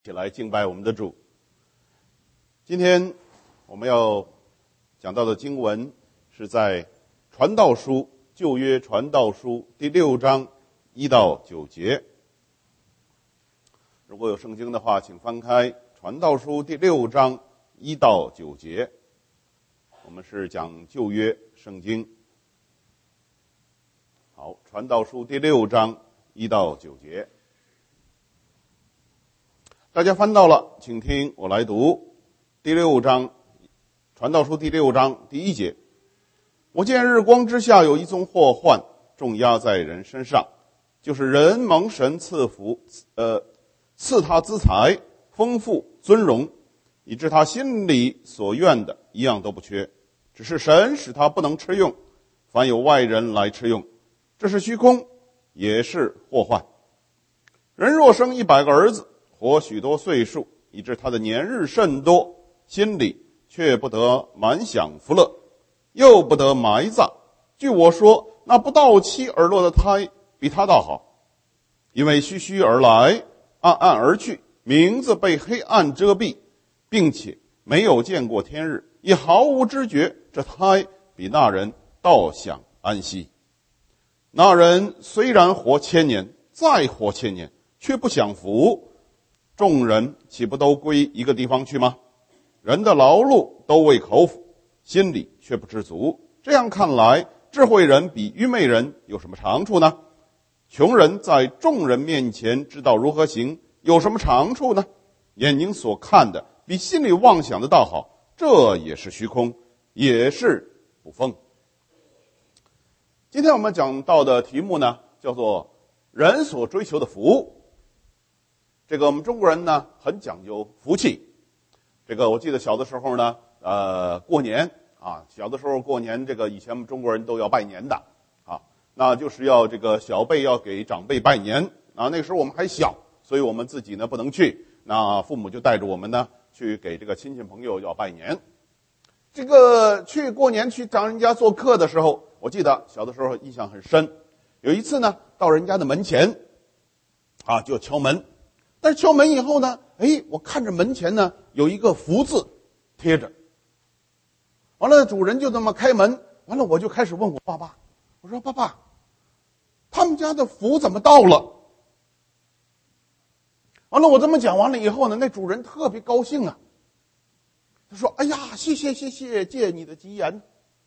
一起来敬拜我们的主。今天我们要讲到的经文是在传道书，旧约传道书第6章1到9节。如果有圣经的话，请翻开传道书第6章1到9节。我们是讲旧约圣经。好，传道书第6章1到9节。大家翻到了，请听我来读第6章，传道书第6章第1节。我见日光之下有一宗祸患，重压在人身上，就是人蒙神赐他资财、丰富、尊荣，以致他心里所愿的一样都不缺，只是神使他不能吃用，凡有外人来吃用，这是虚空，也是祸患。人若生100个儿子，活许多岁数，以致他的年日甚多，心里却不得满享福乐，又不得埋葬。据我说，那不到期而落的胎比他倒好，因为虚虚而来，暗暗而去，名字被黑暗遮蔽，并且没有见过天日，也毫无知觉，这胎比那人倒享安息。那人虽然活1000年，再活1000年，却不享福，众人岂不都归一个地方去吗？人的劳碌都为口腹，心里却不知足。这样看来，智慧人比愚昧人有什么长处呢？穷人在众人面前知道如何行，有什么长处呢？眼睛所看的比心里妄想的倒好，这也是虚空，也是不丰。今天我们讲到的题目呢，叫做人所追求的福。这个我们中国人呢很讲究福气。这个我记得小的时候呢，过年啊，小的时候过年，这个以前我们中国人都要拜年的啊，那就是要这个小辈要给长辈拜年啊。那个时候我们还小，所以我们自己呢不能去，那父母就带着我们呢去给这个亲戚朋友要拜年。这个去过年去找人家做客的时候，我记得小的时候印象很深。有一次呢，到人家的门前啊，就敲门。但是敲门以后呢，我看着门前呢有一个福字贴着。完了，主人就这么开门，完了我就开始问我爸爸，我说爸爸，他们家的福怎么到了？完了我这么讲完了以后呢，那主人特别高兴啊，他说：“哎呀，谢谢，借你的吉言。”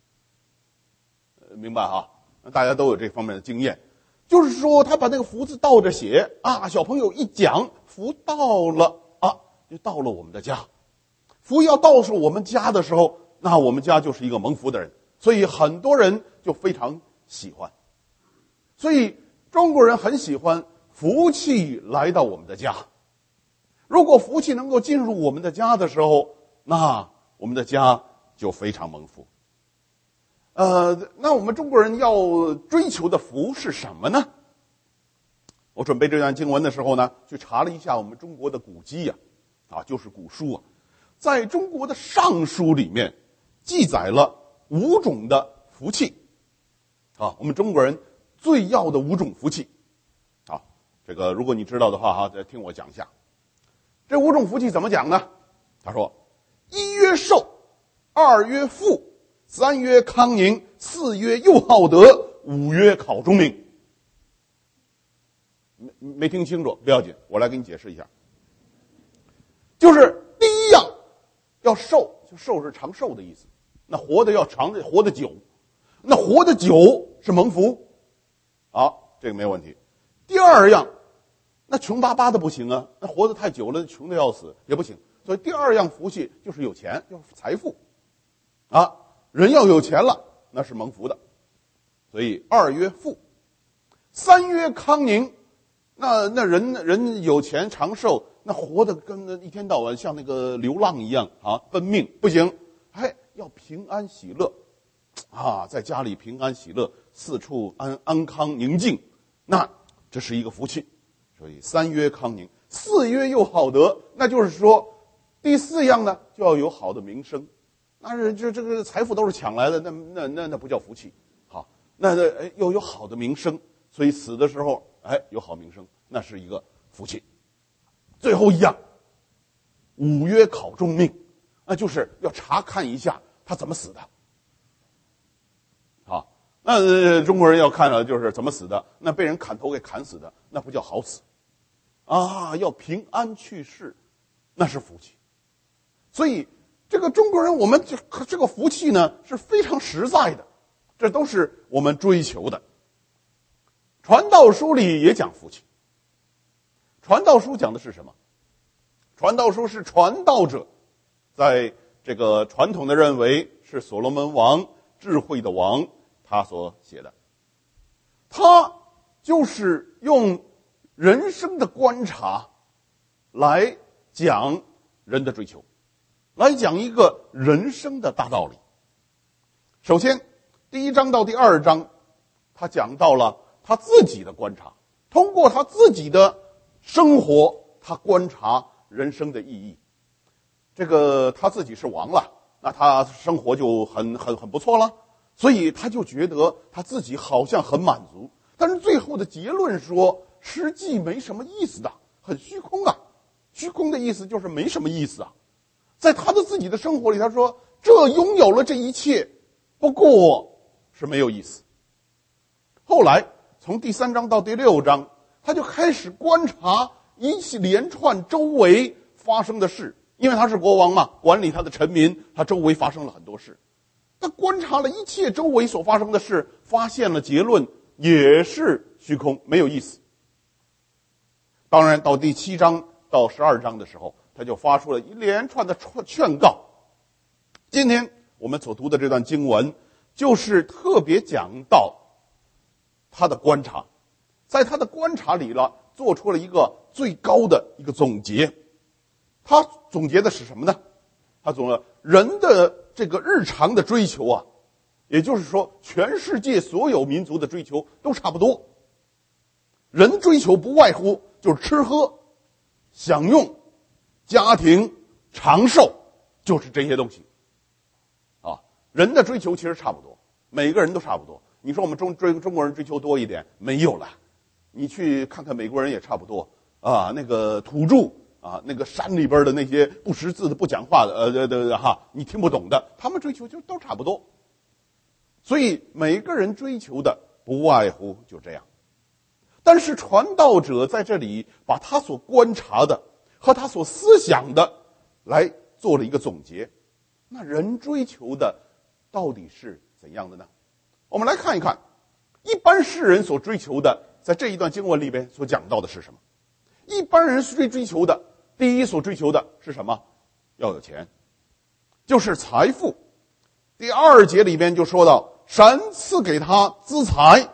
明白哈？大家都有这方面的经验。就是说他把那个福字倒着写啊，小朋友一讲，福到了啊，就到了我们的家。福要到是我们家的时候，那我们家就是一个蒙福的人，所以很多人就非常喜欢。所以中国人很喜欢福气来到我们的家。如果福气能够进入我们的家的时候，那我们的家就非常蒙福。那我们中国人要追求的福是什么呢？我准备这段经文的时候呢，去查了一下我们中国的古籍就是古书啊。在中国的尚书里面记载了5种的福气啊，我们中国人最要的5种福气啊。这个如果你知道的话再听我讲一下。这5种福气怎么讲呢？他说：1曰寿，2曰富，3曰康宁，4曰又好德，5曰考中名。没听清楚不要紧，我来给你解释一下。就是第一样要寿，就寿是长寿的意思，那活得要长，活得久，那活得久是蒙福，好，这个没有问题。第二样，那穷巴巴的不行啊，那活得太久了，穷得要死也不行。所以第二样福气就是有钱，就是财富啊。人要有钱了，那是蒙福的，所以2曰富，3曰康宁。那人有钱长寿，那活得跟一天到晚像那个流浪一样啊，奔命不行，要平安喜乐啊，在家里平安喜乐，四处安康宁静，那这是一个福气。所以3曰康宁，4曰又好德，那就是说第4样呢就要有好的名声。那是这个财富都是抢来的，那不叫福气。好，那又有好的名声，所以死的时候有好名声，那是一个福气。最后一样五约考中命，那就是要查看一下他怎么死的。好，那中国人要看的就是怎么死的，那被人砍头给砍死的，那不叫好死啊，要平安去世，那是福气。所以这个中国人，我们这个福气呢是非常实在的，这都是我们追求的。传道书里也讲福气。传道书讲的是什么？传道书是传道者在这个传统的认为是所罗门王，智慧的王，他所写的。他就是用人生的观察来讲人的追求，来讲一个人生的大道理。首先第1章到第2章，他讲到了他自己的观察，通过他自己的生活，他观察人生的意义。这个他自己是王了，那他生活就很不错了，所以他就觉得他自己好像很满足。但是最后的结论说，实际没什么意思的，很虚空啊。虚空的意思就是没什么意思啊。在他的自己的生活里，他说这拥有了这一切，不过是没有意思。后来从第3章到第6章，他就开始观察一系连串周围发生的事，因为他是国王嘛，管理他的臣民，他周围发生了很多事。他观察了一切周围所发生的事，发现了结论也是虚空，没有意思。当然到第7章到12章的时候，他就发出了一连串的劝告。今天我们所读的这段经文就是特别讲到他的观察，在他的观察里了做出了一个最高的一个总结。他总结的是什么呢？他总了人的这个日常的追求啊，也就是说全世界所有民族的追求都差不多。人追求不外乎就是吃喝、享用、家庭、长寿，就是这些东西啊。人的追求其实差不多，每个人都差不多。你说我们中国人追求多一点，没有了。你去看看美国人也差不多啊，那个土著啊，那个山里边的那些不识字的、不讲话的，你听不懂的，他们追求就都差不多。所以每个人追求的不外乎就这样。但是传道者在这里把他所观察的和他所思想的来做了一个总结。那人追求的到底是怎样的呢？我们来看一看一般世人所追求的，在这一段经文里边所讲到的是什么。一般人追求的，第一所追求的是什么？要有钱，就是财富。第2节里边就说到神赐给他资财。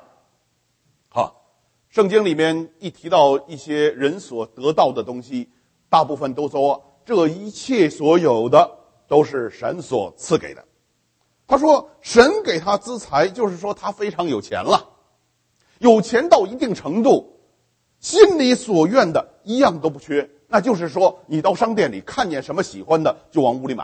圣经里面一提到一些人所得到的东西，大部分都说这一切所有的都是神所赐给的。他说神给他资财，就是说他非常有钱了，有钱到一定程度，心里所愿的一样都不缺。那就是说你到商店里看见什么喜欢的就往屋里买。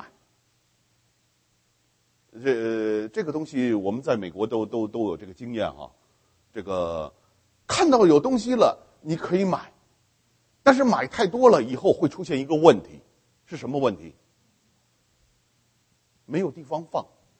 这个东西我们在美国都有这个经验啊。这个看到有东西了你可以买，但是买太多了以后会出现一个问题。是什么问题？没有地方放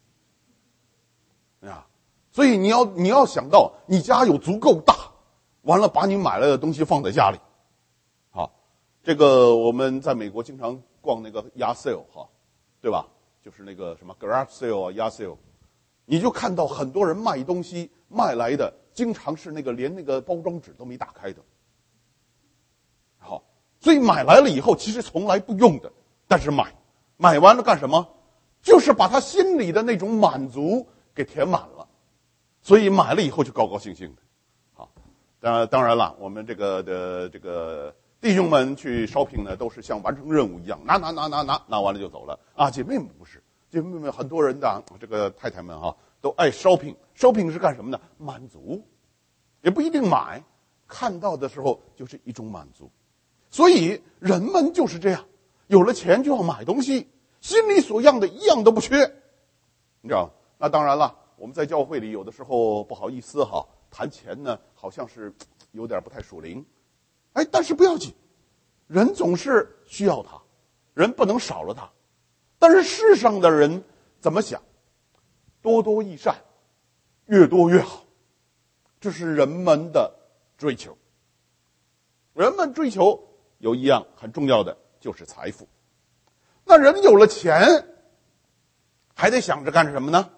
啊。所以你要想到你家有足够大，完了把你买来的东西放在家里。好，这个我们在美国经常逛那个 yard sale 哈，对吧？就是那个什么 garage sale 啊 yard sale， 你就看到很多人卖东西卖来的经常是那个连那个包装纸都没打开的。好，所以买来了以后其实从来不用的，但是买完了干什么？就是把他心里的那种满足给填满了，所以买了以后就高高兴兴的。好，当然了，我们这个弟兄们去 shopping 呢，都是像完成任务一样，拿完了就走了啊。姐妹们不是，姐妹们很多人的这个太太们都爱 shopping 是干什么呢？满足，也不一定买，看到的时候就是一种满足。所以人们就是这样，有了钱就要买东西，心里所要的一样都不缺，你知道？那当然了，我们在教会里有的时候不好意思谈钱呢，好像是有点不太属灵。但是不要紧，人总是需要它， 人不能少了他。但是世上的人怎么想？多多益善，越多越好，这是人们的追求。人们追求有一样很重要的，就是财富。那人有了钱，还得想着干什么呢？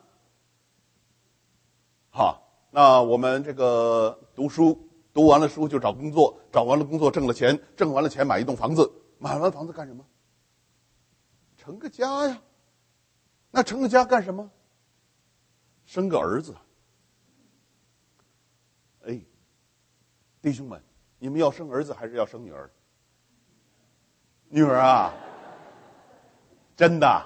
那我们这个读书，读完了书就找工作，找完了工作挣了钱，挣完了钱买一栋房子，买完房子干什么？成个家呀。那成个家干什么？生个儿子。哎，弟兄们，你们要生儿子还是要生女儿？女儿啊，真的。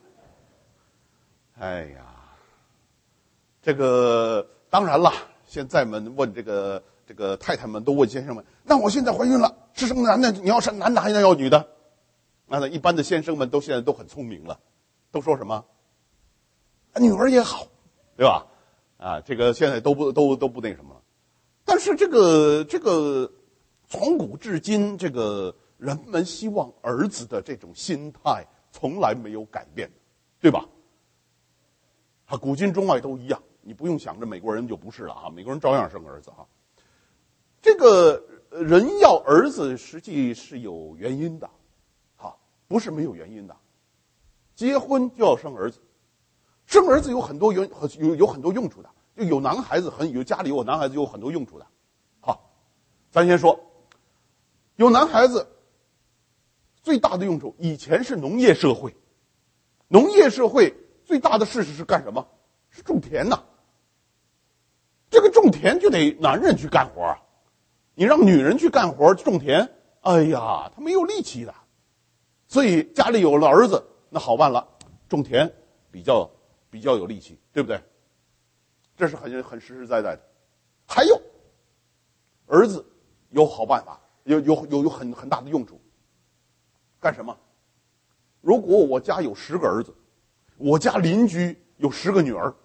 哎呀，这个当然了，现在们问这个太太们都问先生们，那我现在怀孕了，是生男的，你要生男的还是要女的？那一般的先生们现在都很聪明了，都说什么？女儿也好，对吧？这个现在都不那什么了。但是这个从古至今，这个人们希望儿子的这种心态从来没有改变，对吧？古今中外都一样，你不用想着美国人就不是了美国人照样生儿子这个人要儿子实际是有原因的不是没有原因的。结婚就要生儿子，生儿子有很多有很多用处的，就有男孩子家里有男孩子有很多用处的。咱先说，有男孩子最大的用处，以前是农业社会，农业社会最大的事实是干什么？是种田呐。这个种田就得男人去干活你让女人去干活种田，哎呀，她没有力气的。所以家里有了儿子，那好办了，种田比较有力气，对不对？这是很实实在在的。还有，儿子有好办法，有很大的用处。干什么？如果我家有10个儿子，我家邻居有10个女儿，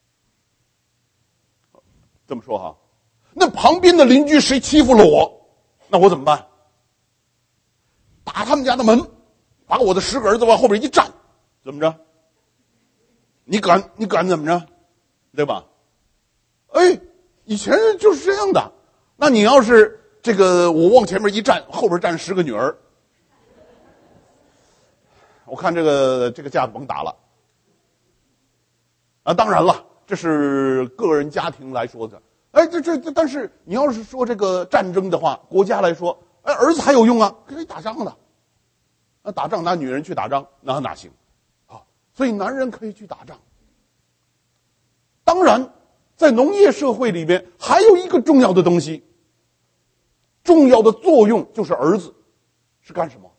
这么说那旁边的邻居谁欺负了我，那我怎么办？打他们家的门，把我的10个儿子往后边一站，怎么着？你敢怎么着？对吧？以前就是这样的。那你要是这个我往前面一站，后边站10个女儿，我看这个架子甭打了。当然了，这是个人家庭来说的。但是你要是说这个战争的话，国家来说，儿子还有用可以打仗的。打仗拿女人去打仗，那哪行？所以男人可以去打仗。当然，在农业社会里边，还有一个重要的东西，重要的作用就是儿子是干什么？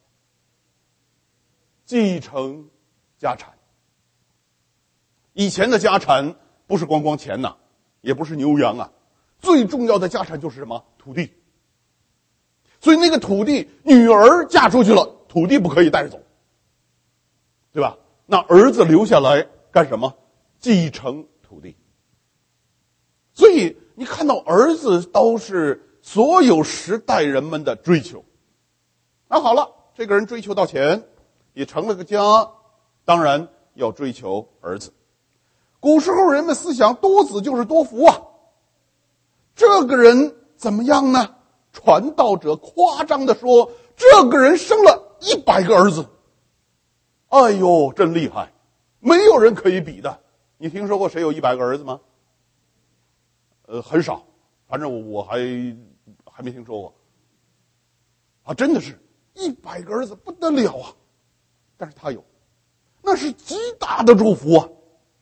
继承家产。以前的家产不是光钱也不是牛羊最重要的家产就是什么？土地。所以那个土地，女儿嫁出去了，土地不可以带着走，对吧？那儿子留下来干什么？继承土地。所以你看到儿子都是所有时代人们的追求。那好了，这个人追求到钱，也成了个家，当然要追求儿子。古时候人们思想多子就是多福这个人怎么样呢？传道者夸张地说，这个人生了100个儿子。哎呦，真厉害，没有人可以比的。你听说过谁有100个儿子吗？很少，反正我还没听说过。真的是100个儿子不得了但是他有，那是极大的祝福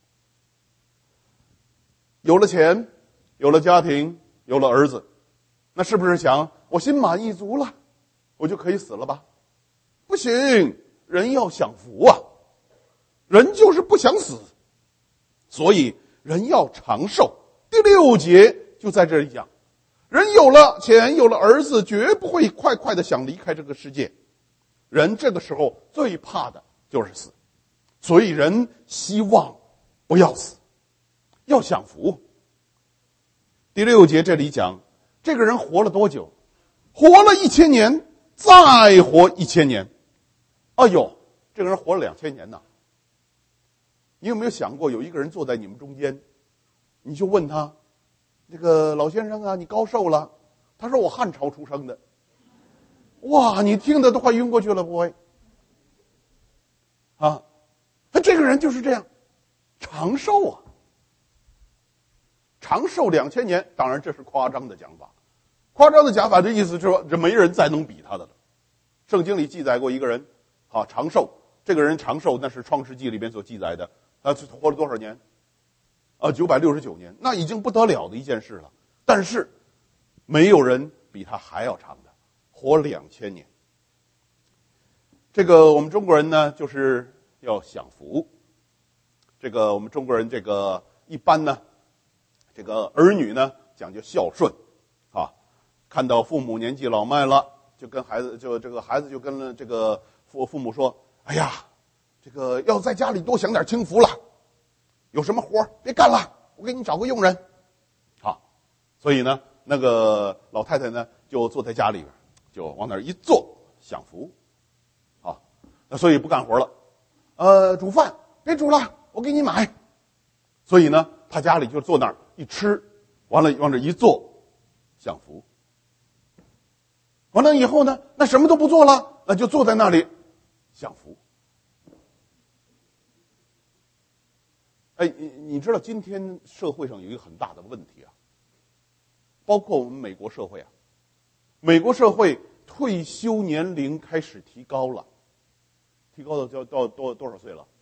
有了钱，有了家庭，有了儿子，那是不是想我心满意足了，我就可以死了吧？不行，人要享福人就是不想死，所以人要长寿。第6节就在这里讲，人有了钱，有了儿子，绝不会快的想离开这个世界。人这个时候最怕的就是死，所以人希望不要死，要享福。第6节这里讲，这个人活了多久？活了1000年，再活1000年。哎呦， 这个人活了2000年呢。你有没有想过，有一个人坐在你们中间，你就问他，这个老先生啊，你高寿了？他说我汉朝出生的。哇，你听得都快晕过去了，不会？啊，这个人就是这样，长寿啊，长寿2000年，当然这是夸张的讲法。夸张的讲法的意思是说，这没人再能比他的了。圣经里记载过一个人，长寿，这个人长寿，那是创世纪里边所记载的，他活了多少年？969年，那已经不得了的一件事了。但是没有人比他还要长的，活2000年。这个我们中国人呢，就是要享福。这个我们中国人这个一般呢，这个儿女呢讲究孝顺啊，看到父母年纪老迈了，就跟孩子就跟这个父母说：“哎呀，这个要在家里多享点清福了，有什么活别干了，我给你找个佣人。”好，所以呢，那个老太太呢就坐在家里边，就往那儿一坐享福。好，那所以不干活了。煮饭别煮了，我给你买。所以呢，他家里就坐那儿一吃，完了往这一坐享福。完了以后呢，那什么都不做了，那就坐在那里享福。你知道今天社会上有一个很大的问题啊，包括我们美国社会啊，美国社会退休年龄开始提高了，提高到多少岁了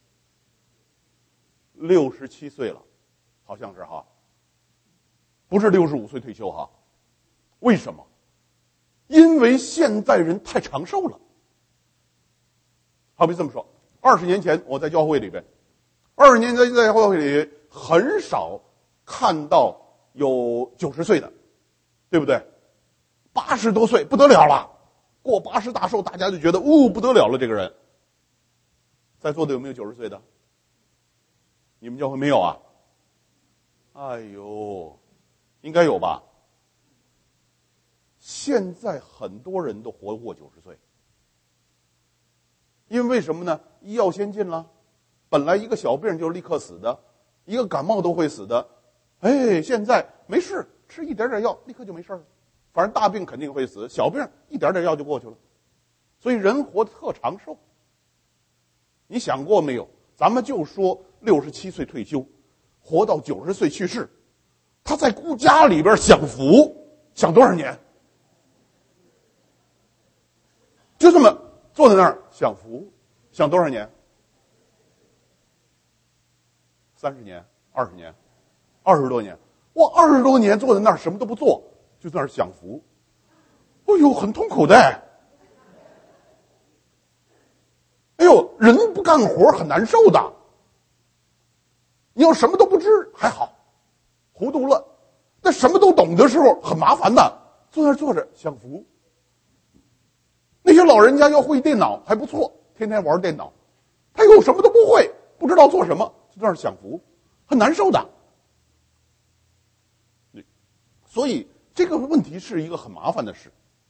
？67岁了，好像是哈，不是65岁退休哈。为什么？因为现代人太长寿了。好比这么说，20年前我在教会里边，20年前在教会里很少看到有90岁的，对不对？80多岁不得了了，过80大寿，大家就觉得不得了了，这个人。在座的有没有90岁的？你们教会没有啊？哎呦，应该有吧。现在很多人都活过90岁，因为什么呢？医药先进了，本来一个小病就立刻死的，一个感冒都会死的，现在没事，吃一点点药立刻就没事了。反正大病肯定会死，小病一点点药就过去了。所以人活得特长寿。你想过没有？咱们就说67岁退休，活到90岁去世，他在孤家里边享福，享多少年？就这么坐在那儿享福，享多少年？30年、20年、20多年。哇，20多年坐在那儿什么都不做，就在那儿享福。很痛苦的。人不干活很难受的。你要什么都不知还好，糊涂了；但什么都懂的时候很麻烦的。坐那儿坐着享福。那些老人家要会电脑还不错，天天玩电脑，他又什么都不会，不知道做什么，就在那儿享福，很难受的。所以这个问题是一个很麻烦的事。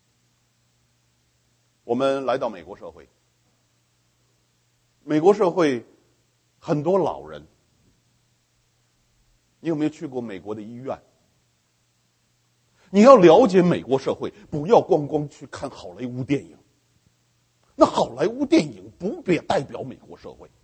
我们来到美国社会，美国社会很多老人。你有没有去过美国的医院？你要了解美国社会，不要光去看好莱坞电影。那好莱坞电影不代表美国社会。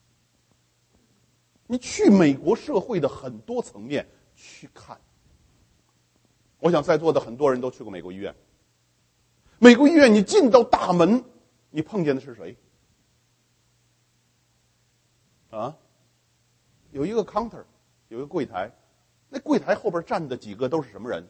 你去美国社会的很多层面去看。我想在座的很多人都去过美国医院。美国医院你进到大门，你碰见的是谁？有一个 counter， 有一个柜台，那柜台后边站的几个都是什么人？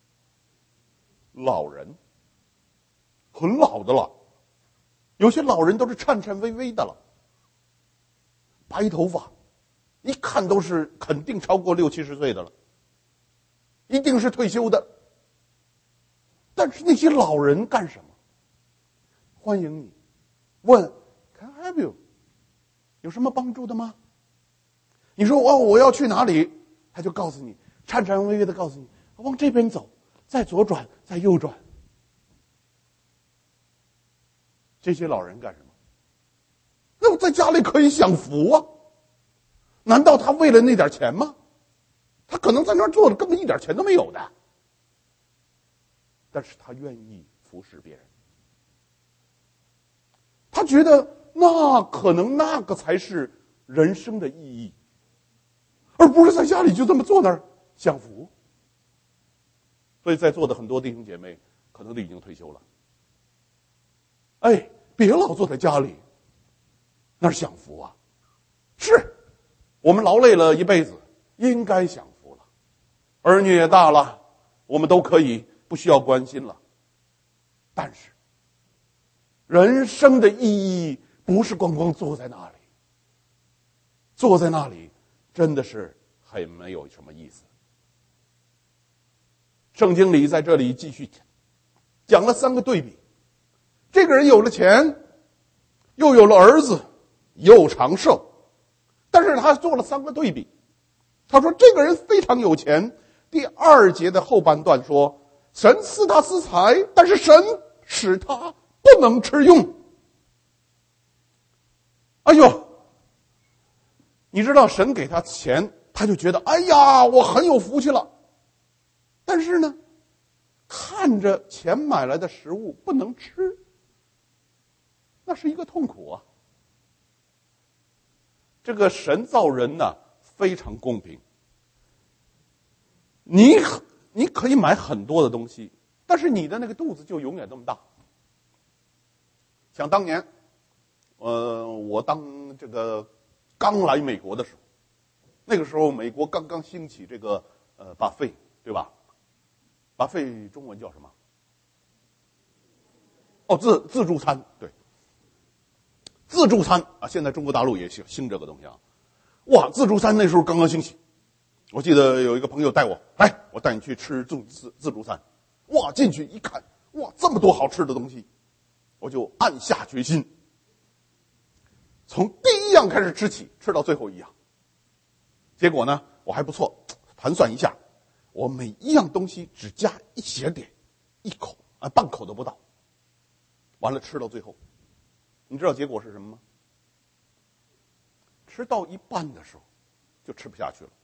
老人，很老的了。有些老人都是颤颤巍巍的了，白头发，一看都是肯定超过60、70岁的了，一定是退休的。但是那些老人干什么？欢迎你，问 Can I help you？ 有什么帮助的吗？你说我要去哪里，他就告诉你，颤颤巍巍的告诉你，往这边走，再左转，再右转。这些老人干什么？ 就在家里可以享福啊。难道他为了那点钱吗？他可能在那儿坐着根本一点钱都没有的，但是他愿意服侍别人。他觉得可能那个才是人生的意义，而不是在家里就这么坐那儿享福。所以在座的很多弟兄姐妹可能都已经退休了。别老坐在家里那儿享福啊。是我们劳累了一辈子，应该享福了，儿女也大了，我们都可以不需要关心了。但是人生的意义不是光光坐在那里，坐在那里真的是很没有什么意思。圣经里在这里继续讲了3个对比，这个人有了钱，又有了儿子，又长寿，但是他做了3个对比。他说这个人非常有钱，第2节的后半段说，神赐他私财，但是神使他不能吃用。你知道神给他钱，他就觉得我很有福气了。但是呢，看着钱买来的食物不能吃，那是一个痛苦啊。这个神造人呢非常公平，你可以买很多的东西，但是你的那个肚子就永远这么大。想当年我当这个刚来美国的时候，那个时候美国刚刚兴起这个buffet，对吧？buffet中文叫什么？自助餐，对，自助餐啊，现在中国大陆也兴这个东西啊。哇，自助餐那时候刚刚兴起，我记得有一个朋友带我，我带你去吃自助餐。哇，进去一看，哇，这么多好吃的东西，我就暗下决心，从第1样开始吃起，吃到最后1样。结果呢，我还不错，盘算一下，我每1样东西只加一些点，1口半口都不到。完了吃到最后，你知道结果是什么吗？吃到一半的时候就吃不下去了。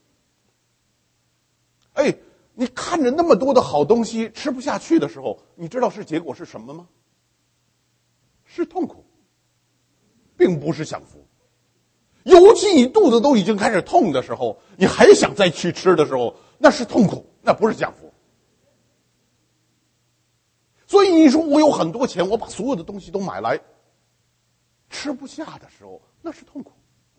你看着那么多的好东西吃不下去的时候，你知道结果是什么吗？是痛苦，并不是享福。尤其你肚子都已经开始痛的时候，你还想再去吃的时候，那是痛苦，那不是享福。所以你说我有很多钱，我把所有的东西都买来，吃不下的时候，那是痛苦。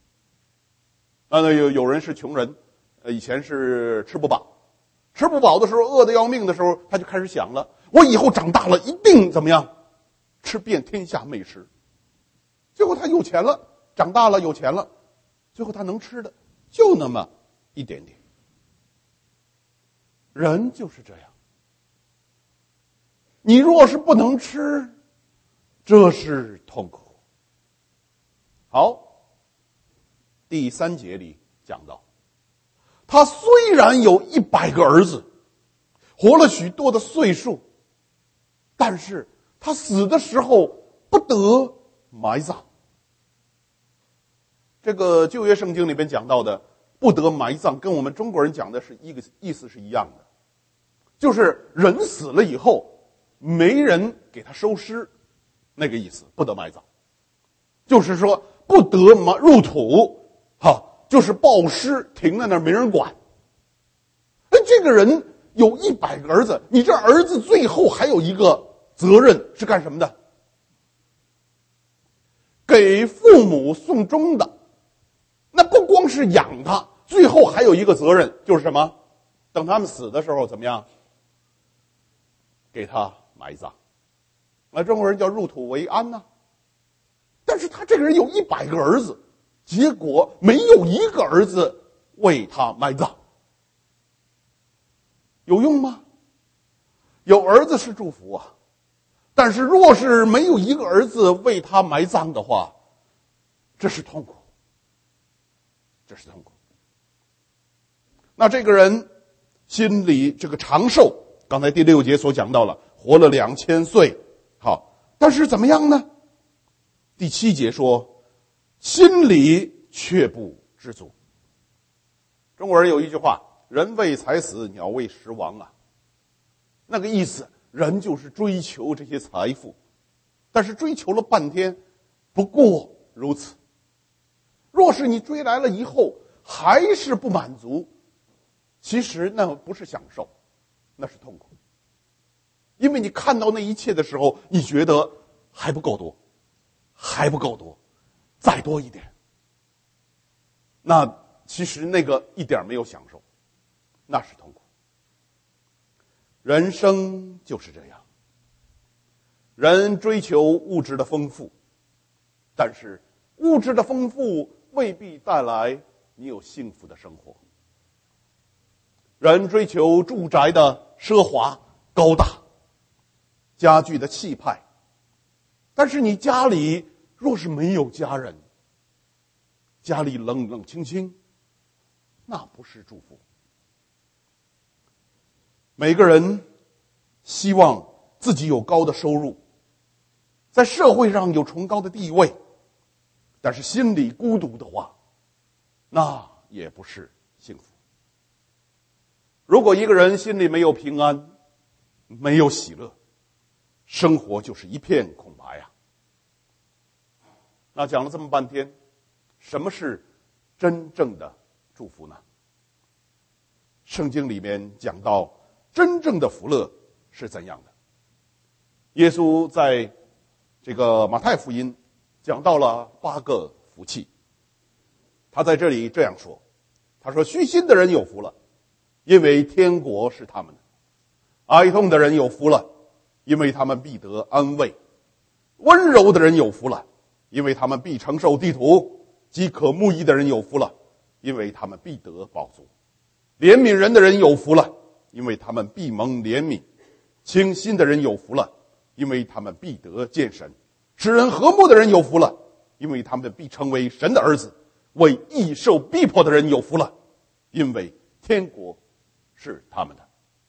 有人是穷人，以前是吃不饱的时候，饿得要命的时候，他就开始想了，我以后长大了一定怎么样，吃遍天下美食。最后他有钱了，长大了有钱了，最后他能吃的就那么一点点。人就是这样，你若是不能吃，这是痛苦。好，第3节里讲到，他虽然有100个儿子，活了许多的岁数，但是他死的时候不得埋葬。这个旧约圣经里边讲到的不得埋葬，跟我们中国人讲的是一个意思是一样的，就是人死了以后没人给他收尸，那个意思，不得埋葬，就是说不得入土，就是抱尸停在那儿没人管。这个人有100个儿子，你这儿子最后还有一个责任是干什么的？给父母送终的。那不光是养他，最后还有一个责任，就是什么？等他们死的时候怎么样？给他埋葬。中国人叫入土为安呐。但是他这个人有100个儿子，结果没有一个儿子为他埋葬，有用吗？有儿子是祝福啊，但是若是没有一个儿子为他埋葬的话，这是痛苦，这是痛苦。那这个人心里这个长寿，刚才第6节所讲到了，活了2000岁，好，但是怎么样呢？第7节说， 心里却不知足。中国人有一句话，人为财死，鸟为食亡啊。那个意思，人就是追求这些财富，但是追求了半天，不过如此。若是你追来了以后还是不满足，其实那不是享受，那是痛苦。因为你看到那一切的时候，你觉得还不够多，还不够多，再多一点。那其实那个一点没有享受，那是痛苦。人生就是这样，人追求物质的丰富，但是物质的丰富未必带来你有幸福的生活。人追求住宅的奢华高大，家具的气派，但是你家里若是没有家人，家里冷冷清清，那不是祝福。每个人希望自己有高的收入，在社会上有崇高的地位，但是心里孤独的话，那也不是幸福。如果一个人心里没有平安，没有喜乐，生活就是一片空白啊。那讲了这么半天，什么是真正的祝福呢？圣经里面讲到真正的福乐是怎样的。耶稣在这个马太福音讲到了8个福气，他在这里这样说，他说虚心的人有福了，因为天国是他们的；哀痛的人有福了，因为他们必得安慰；温柔的人有福了，因为他们必承受地土；饥渴慕义的人有福了，因为他们必得饱足；怜悯人的人有福了，因为他们必蒙怜悯；清心的人有福了，因为他们必得见神；使人和睦的人有福了，因为他们必成为神的儿子；为义受逼迫的人有福了，因为天国是他们的。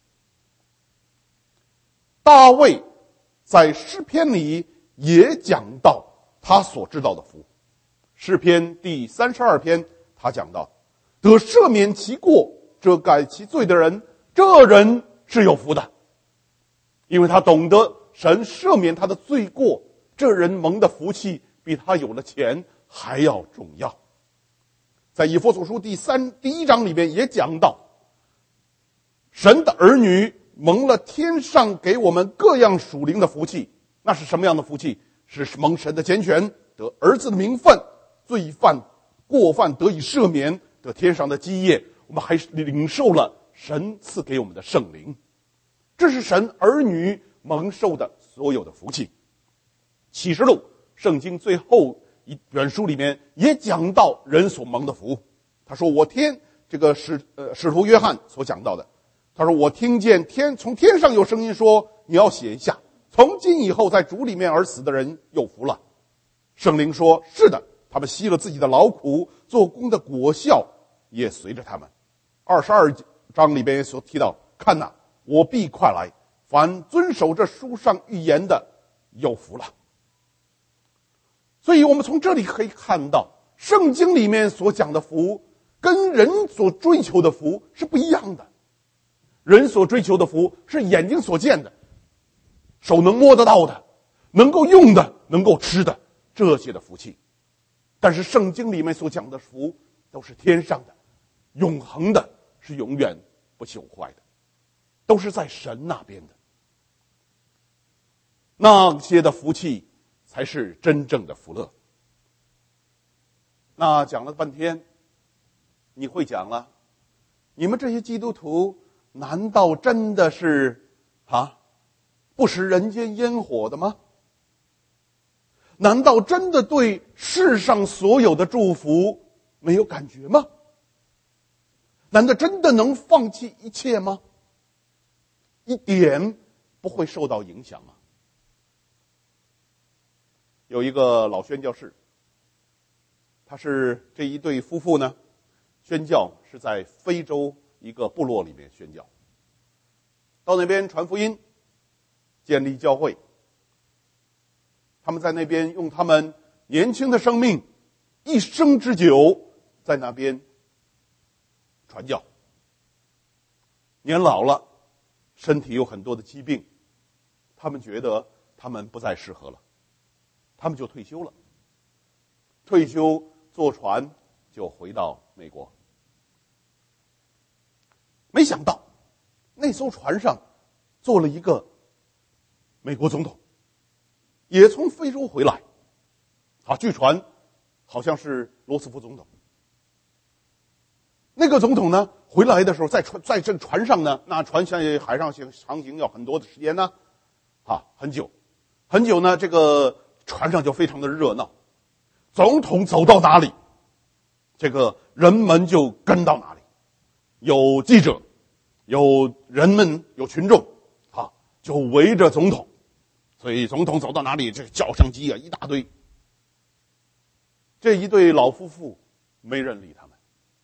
大卫在诗篇里也讲到他所知道的福。诗篇第32篇他讲到，得赦免其过，遮盖其罪的人，这人是有福的，因为他懂得神赦免他的罪过，这人蒙的福气比他有了钱还要重要。在以弗所书第1章里面也讲到，神的儿女蒙了天上给我们各样属灵的福气。那是什么样的福气？是蒙神的拣选，得儿子的名分，罪犯过犯得以赦免，得天上的基业。我们还领受了神赐给我们的圣灵，这是神儿女蒙受的所有的福气。启示录圣经最后一卷书里面也讲到人所蒙的福。他说我这个使徒约翰所讲到的，他说我听见从天上有声音说，你要写一下，从今以后在主里面而死的人有福了。圣灵说，是的，他们息了自己的劳苦，做工的果效也随着他们。22章里边也所提到，看哪，我必快来，凡遵守这书上预言的有福了。所以我们从这里可以看到，圣经里面所讲的福跟人所追求的福是不一样的。人所追求的福是眼睛所见的，手能摸得到的，能够用的，能够吃的，这些的福气。但是圣经里面所讲的福都是天上的，永恒的，是永远不朽坏的，都是在神那边的。那些的福气才是真正的福乐。那讲了半天，你会讲了，你们这些基督徒难道真的是不食人间烟火的吗？难道真的对世上所有的祝福没有感觉吗？难道真的能放弃一切吗？一点不会受到影响吗？有一个老宣教士，他是这一对夫妇呢，宣教是在非洲一个部落里面宣教，到那边传福音，建立教会。他们在那边用他们年轻的生命一生之久在那边传教。年老了，身体有很多的疾病，他们觉得他们不再适合了，他们就退休了。退休坐船就回到美国。没想到那艘船上坐了一个美国总统，也从非洲回来。据传好像是罗斯福总统。那个总统呢，回来的时候在这个船上呢，那船在海上航行要很多的时间呢，很久呢，这个船上就非常的热闹。总统走到哪里，这个人们就跟到哪里，有记者，有人们，有群众，就围着总统。所以总统走到哪里，这个叫声机一大堆。这一对老夫妇没人理他们。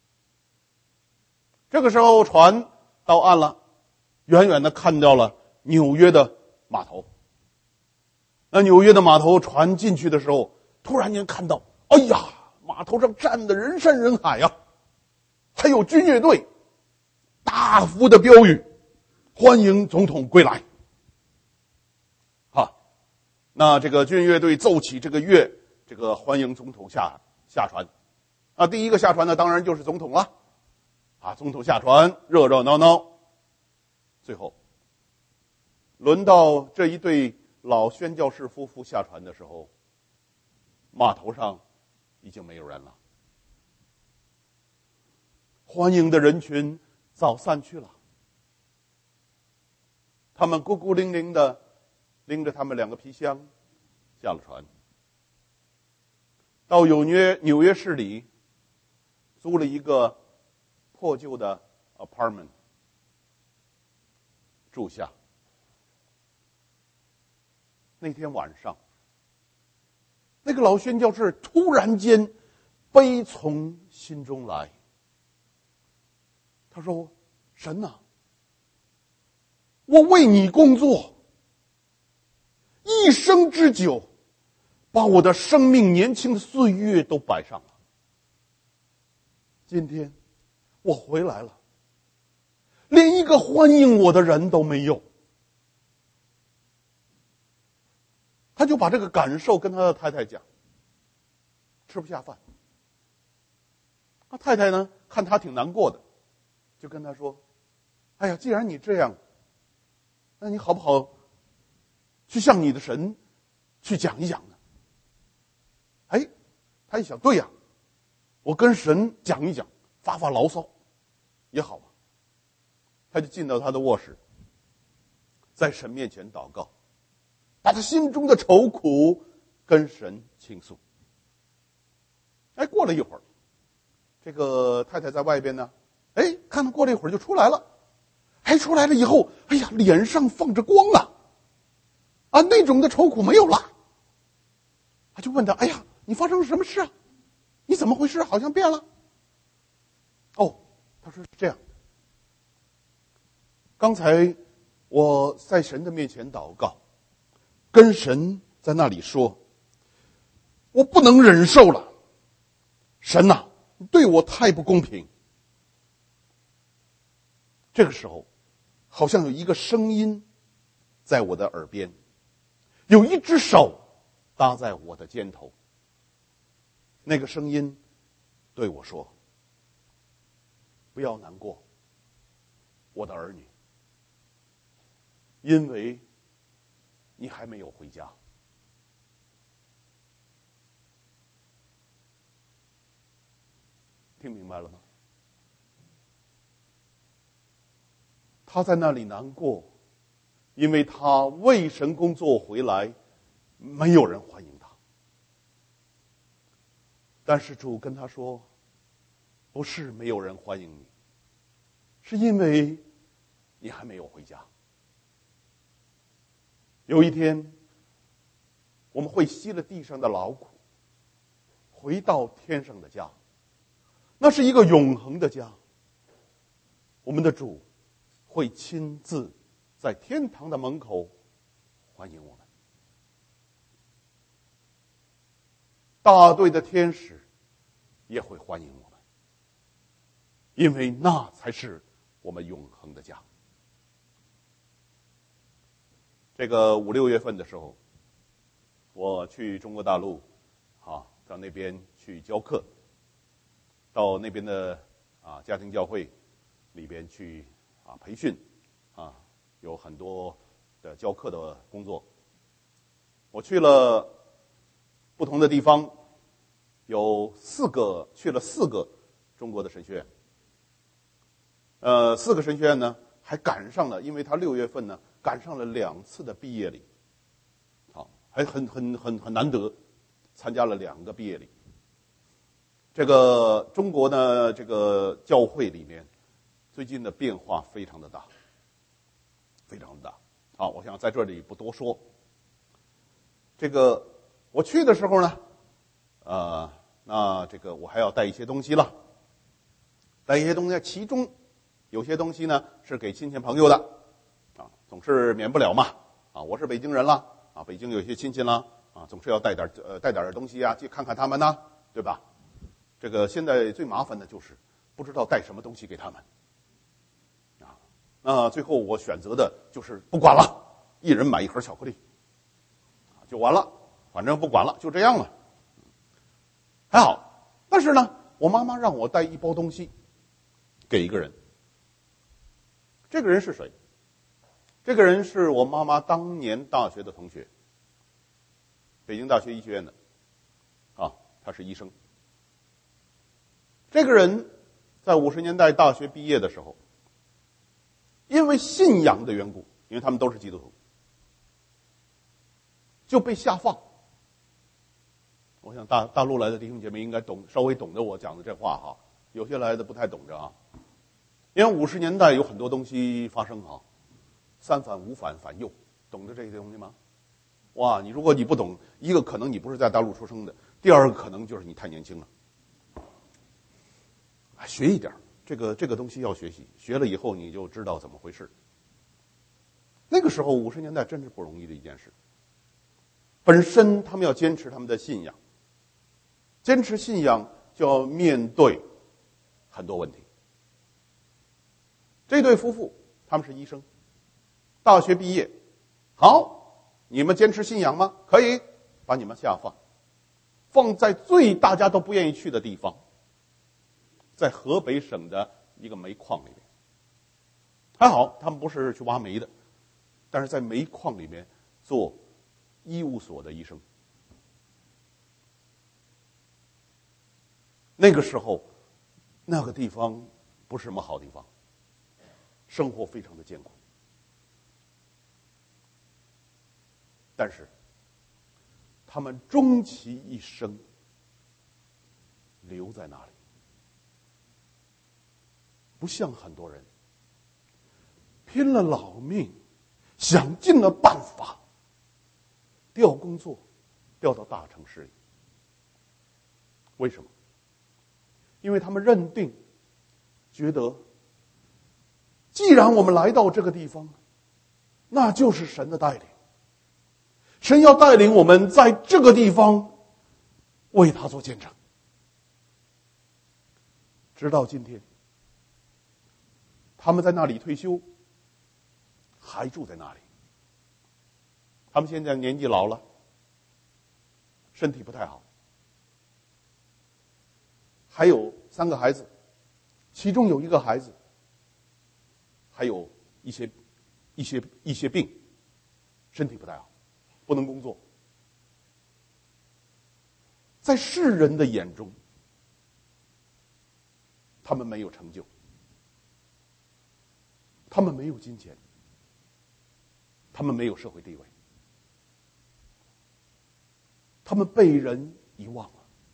这个时候船到岸了，远远的看到了纽约的码头。那纽约的码头船进去的时候，突然间看到，哎呀，码头上站的人山人海呀，还有军乐队，大幅的标语，欢迎总统归来。那这个军乐队奏起这个乐，这个欢迎总统下船。第一个下船的当然就是总统了。总统下船，热热闹闹。最后轮到这一对老宣教士夫妇下船的时候，码头上已经没有人了，欢迎的人群早散去了。他们孤孤零零的拎着他们2个皮箱下了船，到纽约市里租了一个破旧的 apartment 住下。那天晚上，那个老宣教士突然间悲从心中来。他说：神啊，我为你工作一生之久，把我的生命年轻的岁月都摆上了。今天我回来了，连一个欢迎我的人都没有。他就把这个感受跟他的太太讲，吃不下饭。他太太呢，看他挺难过的，就跟他说：哎呀，既然你这样，那你好不好去向你的神去讲一讲呢？他一想，对呀，我跟神讲一讲，发发牢骚也好啊。他就进到他的卧室，在神面前祷告，把他心中的愁苦跟神倾诉。过了一会儿，这个太太在外边呢，看到过了一会儿就出来了。出来了以后，脸上放着光啊，那种的愁苦没有了。他就问他：你发生了什么事啊？你怎么回事？好像变了。他说是这样的，刚才我在神的面前祷告，跟神在那里说，我不能忍受了，神啊，你对我太不公平。这个时候，好像有一个声音在我的耳边，有一只手搭在我的肩头。那个声音对我说：不要难过，我的儿女，因为你还没有回家。听明白了吗？他在那里难过，因为他为神工作回来，没有人欢迎他。但是主跟他说，不是没有人欢迎你，是因为你还没有回家。有一天，我们会吸了地上的劳苦，回到天上的家，那是一个永恒的家。我们的主会亲自在天堂的门口欢迎我们。大队的天使也会欢迎我们，因为那才是我们永恒的家。这个5、6月份的时候，我去中国大陆，到那边去教课，到那边的家庭教会里边去培训，有很多的教课的工作。我去了不同的地方，去了4个中国的神学院。4个神学院呢，还赶上了，因为他6月份呢赶上了2次的毕业礼，还很难得，参加了2个毕业礼。这个中国呢，这个教会里面最近的变化非常的大，非常的大。我想在这里不多说。这个我去的时候呢，那这个我还要带一些东西了，带一些东西，其中有些东西呢是给亲戚朋友的，总是免不了嘛，我是北京人了，北京有些亲戚了，总是要带点东西去看看他们呢，对吧？这个现在最麻烦的就是不知道带什么东西给他们，那最后我选择的就是不管了，一人买1盒巧克力，就完了，反正不管了，就这样了，还好。但是呢，我妈妈让我带一包东西给一个人。这个人是谁？这个人是我妈妈当年大学的同学，北京大学医学院的，他是医生。这个人在50年代大学毕业的时候，因为信仰的缘故，因为他们都是基督徒，就被下放。我想大陆来的弟兄姐妹应该稍微懂得我讲的这话有些来的不太懂着因为50年代有很多东西发生三反五反反右，懂得这些东西吗？哇，如果你不懂，一个可能你不是在大陆出生的，第二个可能就是你太年轻了。学一点，这个东西要学习，学了以后你就知道怎么回事。那个时候50年代真是不容易的一件事。本身他们要坚持他们的信仰，坚持信仰就要面对很多问题。这对夫妇他们是医生，大学毕业，好，你们坚持信仰吗？可以，把你们下放在大家都不愿意去的地方，在河北省的一个煤矿里面。还好他们不是去挖煤的，但是在煤矿里面做医务所的医生。那个时候那个地方不是什么好地方，生活非常的艰苦。但是他们终其一生留在那里，不像很多人拼了老命，想尽了办法调工作，调到大城市里。为什么？因为他们认定，觉得既然我们来到这个地方，那就是神的带领，神要带领我们在这个地方为他做见证。直到今天，他们在那里退休，还住在那里。他们现在年纪老了，身体不太好，还有3个孩子，其中有1个孩子还有一些病，身体不太好，不能工作。在世人的眼中，他们没有成就，他们没有金钱，他们没有社会地位，他们被人遗忘了。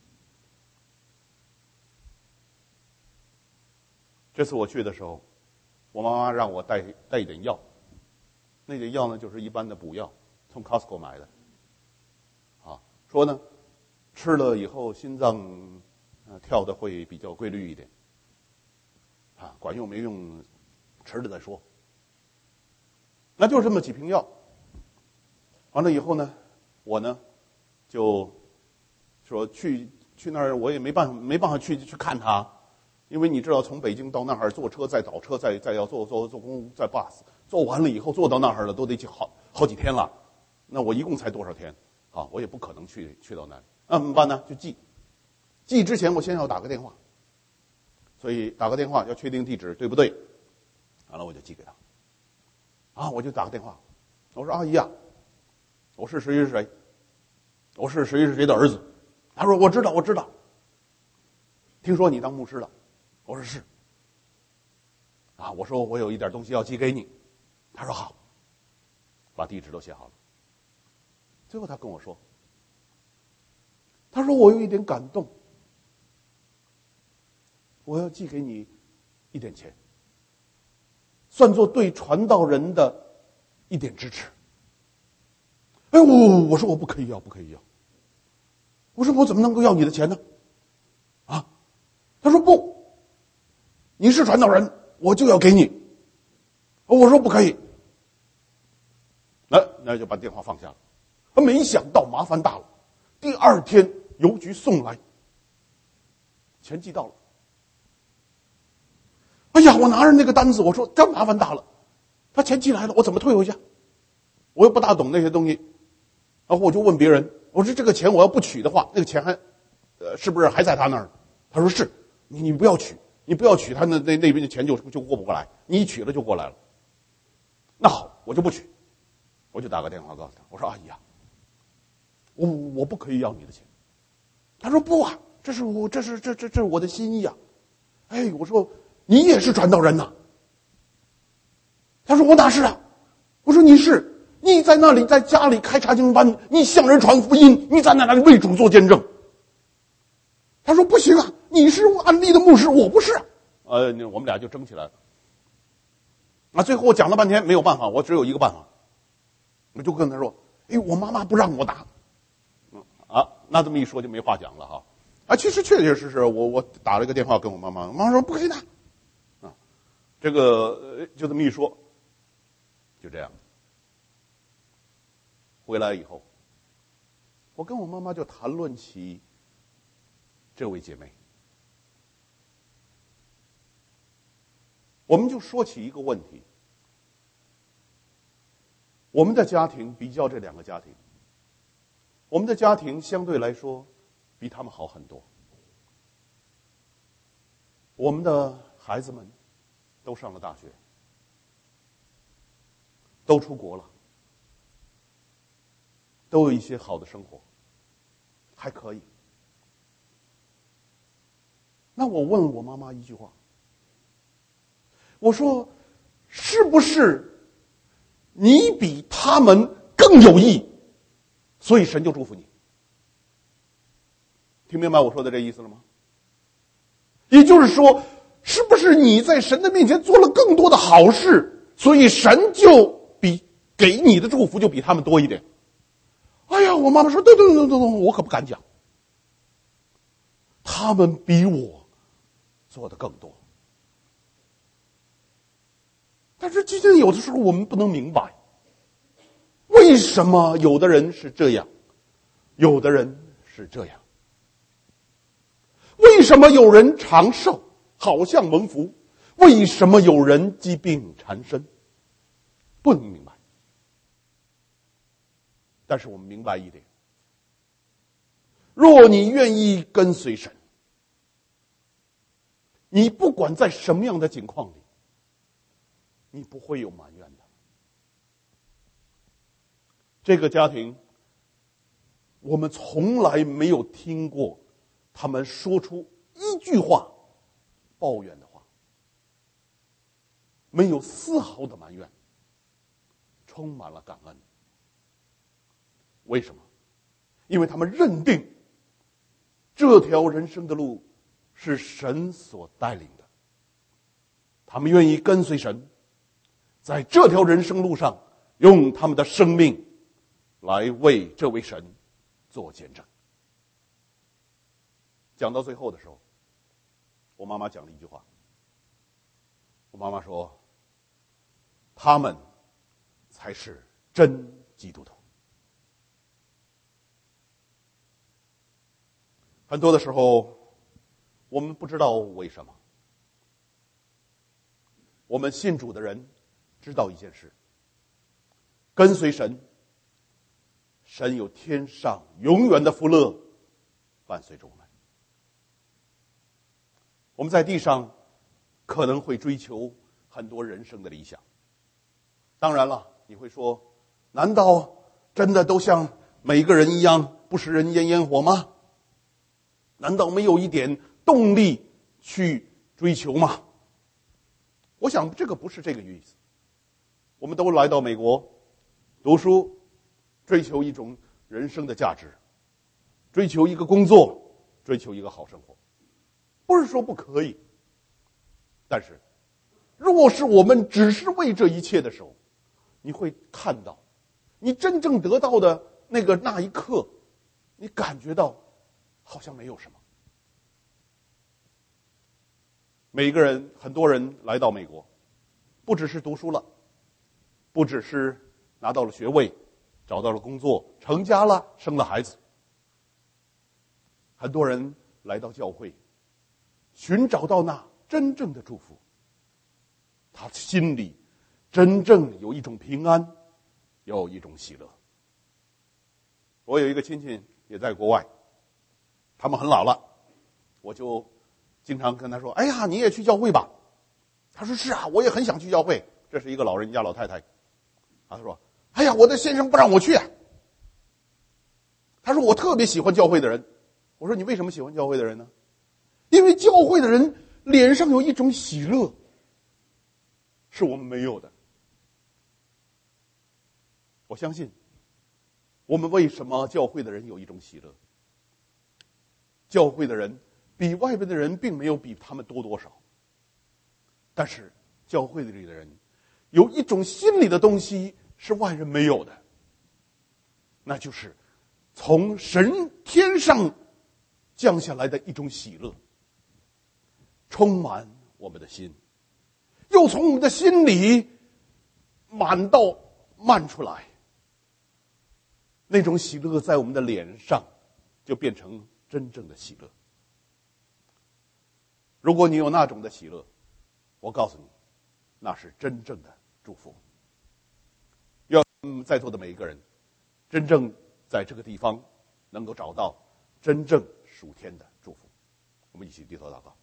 这次我去的时候，我妈妈让我带一点药，那点药呢就是一般的补药，从 Costco 买的，说呢吃了以后心脏跳的会比较规律一点，管用没用迟了再说。那就这么几瓶药，完了以后呢，我呢就说去去那儿我也没办法去看他，因为你知道从北京到那儿坐车再倒车再要坐公共再 bus， 坐完了以后坐到那儿了都得好几天了，那我一共才多少天啊？我也不可能去到那里，那怎么办呢？就寄之前我先要打个电话，所以打个电话要确定地址对不对，完了我就寄给他，我就打个电话，我说阿姨啊，我是谁是谁，我是谁是谁的儿子。他说我知道，听说你当牧师了。我说是。我说我有一点东西要寄给你。他说好，把地址都写好了。最后他跟我说，他说我有一点感动，我要寄给你一点钱，算作对传道人的一点支持。我说我不可以要。我说我怎么能够要你的钱呢？他说不，你是传道人，我就要给你。我说不可以。那就把电话放下了。没想到麻烦大了，第二天邮局送来，钱寄到了。我拿着那个单子，我说这麻烦大了，他钱寄来了，我怎么退回去？我又不大懂那些东西，然后我就问别人，我说这个钱我要不取的话，那个钱还是不是还在他那儿？他说是，你不要取，他那边的钱就过不过来，你一取了就过来了。那好，我就不取，我就打个电话告诉他，我说阿姨啊，我不可以要你的钱。他说不啊，这是我的心意啊。我说你也是传道人呐。他说我哪是啊？我说你是，你在那里在家里开查经班，你向人传福音，你在那里为主做见证。他说不行啊，你是安利的牧师，我不是。我们俩就争起来了。最后我讲了半天没有办法，我只有一个办法，我就跟他说，我妈妈不让我打。那这么一说就没话讲了哈。其实确实我打了一个电话跟我妈妈，我妈妈说不可以打。这个就这么一说，就这样。回来以后，我跟我妈妈就谈论起这位姐妹，我们就说起一个问题：我们的家庭比较这两个家庭，我们的家庭相对来说比他们好很多。我们的孩子们都上了大学，都出国了，都有一些好的生活，还可以。那我问我妈妈一句话，我说是不是你比他们更有益，所以神就祝福你？听明白我说的这意思了吗？也就是说，是不是你在神的面前做了更多的好事，所以神就给你的祝福就比他们多一点？我妈妈说对，我可不敢讲，他们比我做的更多。但是今天有的时候我们不能明白，为什么有的人是这样，有的人是这样？为什么有人长寿，好像蒙福？为什么有人疾病缠身？不能明白。但是我们明白一点，若你愿意跟随神，你不管在什么样的境况里，你不会有埋怨的。这个家庭，我们从来没有听过他们说出一句话抱怨的话，没有丝毫的埋怨，充满了感恩。为什么？因为他们认定这条人生的路是神所带领的，他们愿意跟随神，在这条人生路上用他们的生命来为这位神做见证。讲到最后的时候，我妈妈讲了一句话，我妈妈说他们才是真基督徒。 很多的时候，我们不知道为什么。我们信主的人知道一件事：跟随神，神有天上永远的福乐伴随着我们。我们在地上可能会追求很多人生的理想。当然了，你会说，难道真的都像每个人一样不食人间烟火吗？难道没有一点动力去追求吗？我想这个不是这个意思。我们都来到美国读书，追求一种人生的价值，追求一个工作，追求一个好生活。不是说不可以，但是若是我们只是为这一切的时候，你会看到你真正得到的那一刻，你感觉到好像没有什么。很多人来到美国，不只是读书了，不只是拿到了学位，找到了工作，成家了，生了孩子。很多人来到教会，寻找到那真正的祝福，他心里真正有一种平安，有一种喜乐。我有一个亲戚也在国外，他们很老了，我就经常跟他说，哎呀，你也去教会吧。他说是啊，我也很想去教会。这是一个老人家老太太，他说，哎呀，我的先生不让我去啊。他说我特别喜欢教会的人。我说你为什么喜欢教会的人呢？因为教会的人脸上有一种喜乐，是我们没有的。我相信我们为什么教会的人有一种喜乐？教会的人比外边的人并没有比他们多多少，但是教会里的人有一种心理的东西是外人没有的，那就是从神天上降下来的一种喜乐，充满我们的心，又从我们的心里漫出来。那种喜乐在我们的脸上就变成真正的喜乐。如果你有那种的喜乐，我告诉你，那是真正的祝福。要在座的每一个人真正在这个地方能够找到真正属天的祝福。我们一起低头祷告。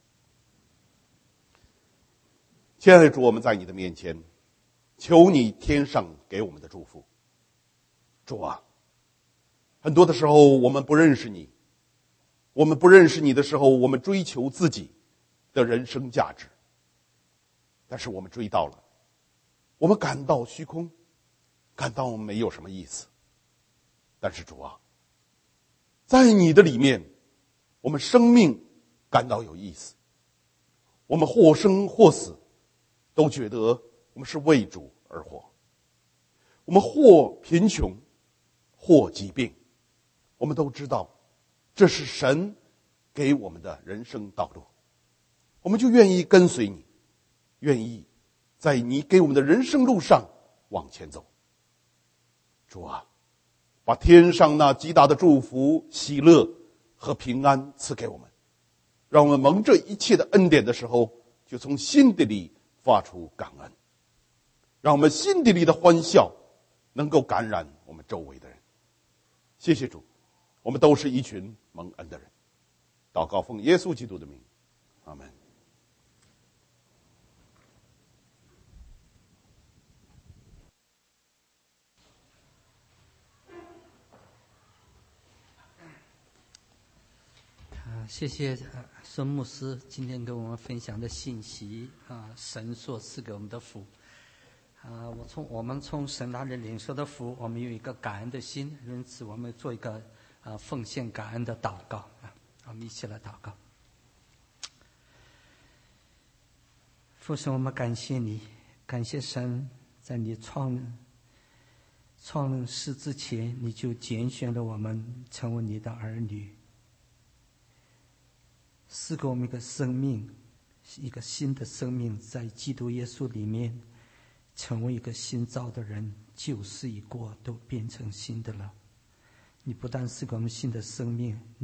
亲爱的主，我们在你的面前，求你天上给我们的祝福。主啊，很多的时候我们不认识你，我们不认识你的时候，我们追求自己的人生价值，但是我们追到了，我们感到虚空，感到没有什么意思。但是主啊，在你的里面，我们生命感到有意思，我们或生或死都觉得我们是为主而活，我们或贫穷或疾病，我们都知道这是神给我们的人生道路，我们就愿意跟随你，愿意在你给我们的人生路上往前走。主啊，把天上那极大的祝福、喜乐和平安赐给我们，让我们蒙这一切的恩典的时候，就从心底里发出感恩，让我们心底里的欢笑能够感染我们周围的人。谢谢主，我们都是一群蒙恩的人。祷告奉耶稣基督的名，阿们。 谢谢孙牧师今天跟我们分享的信息神所赐给我们的福我们从神那里领受的福，我们有一个感恩的心，因此我们做一个奉献感恩的祷告我们一起来祷告。父神，我们感谢你，感谢神，在你创世之前，你就拣选了我们成为你的儿女，赐给我们一个生命，一个新的生命，在基督耶稣里面成为一个新造的人，旧事已过，都变成新的了。你不但赐给我们新的生命，